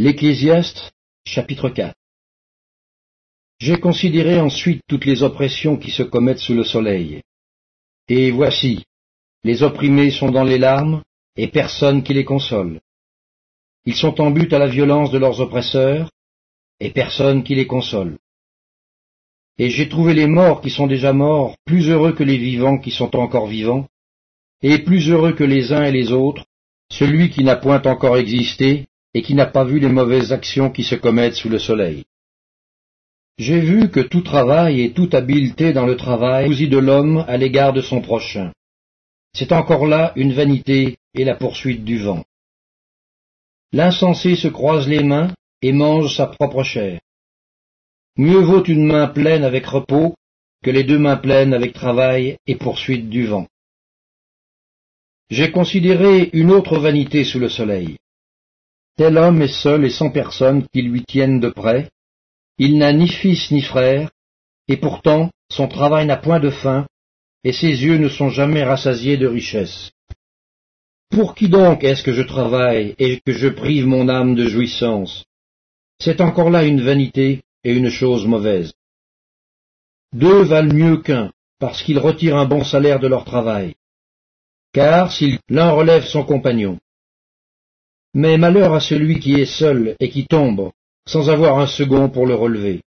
L'Ecclésiaste, chapitre 4. J'ai considéré ensuite toutes les oppressions qui se commettent sous le soleil. Et voici, les opprimés sont dans les larmes, et personne qui les console. Ils sont en butte à la violence de leurs oppresseurs, et personne qui les console. Et j'ai trouvé les morts qui sont déjà morts plus heureux que les vivants qui sont encore vivants, et plus heureux que les uns et les autres, celui qui n'a point encore existé, et qui n'a pas vu les mauvaises actions qui se commettent sous le soleil. J'ai vu que tout travail et toute habileté dans le travail jalousie de l'homme à l'égard de son prochain. C'est encore là une vanité et la poursuite du vent. L'insensé se croise les mains et mange sa propre chair. Mieux vaut une main pleine avec repos que les deux mains pleines avec travail et poursuite du vent. J'ai considéré une autre vanité sous le soleil. Tel homme est seul et sans personne qui lui tienne de près. Il n'a ni fils ni frère, et pourtant son travail n'a point de fin, et ses yeux ne sont jamais rassasiés de richesses. Pour qui donc est-ce que je travaille et que je prive mon âme de jouissance? C'est encore là une vanité et une chose mauvaise. Deux valent mieux qu'un, parce qu'ils retirent un bon salaire de leur travail. Car si l'un relève son compagnon. Mais malheur à celui qui est seul et qui tombe, sans avoir un second pour le relever.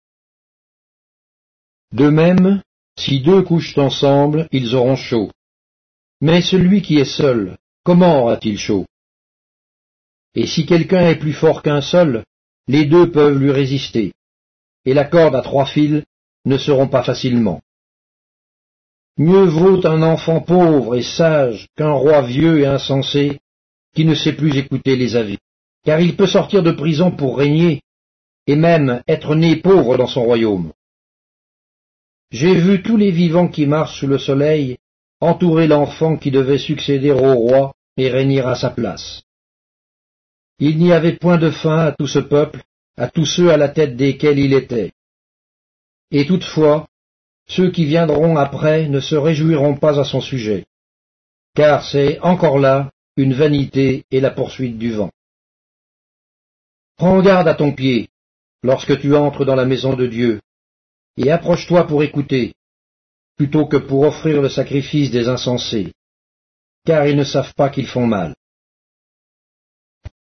De même, si deux couchent ensemble, ils auront chaud. Mais celui qui est seul, comment aura-t-il chaud? Et si quelqu'un est plus fort qu'un seul, les deux peuvent lui résister, et la corde à 3 fils ne se rompt pas facilement. Mieux vaut un enfant pauvre et sage qu'un roi vieux et insensé, qui ne sait plus écouter les avis, car il peut sortir de prison pour régner, et même être né pauvre dans son royaume. J'ai vu tous les vivants qui marchent sous le soleil entourer l'enfant qui devait succéder au roi et régner à sa place. Il n'y avait point de fin à tout ce peuple, à tous ceux à la tête desquels il était. Et toutefois, ceux qui viendront après ne se réjouiront pas à son sujet, car c'est encore là une vanité et la poursuite du vent. Prends garde à ton pied lorsque tu entres dans la maison de Dieu, et approche-toi pour écouter, plutôt que pour offrir le sacrifice des insensés, car ils ne savent pas qu'ils font mal.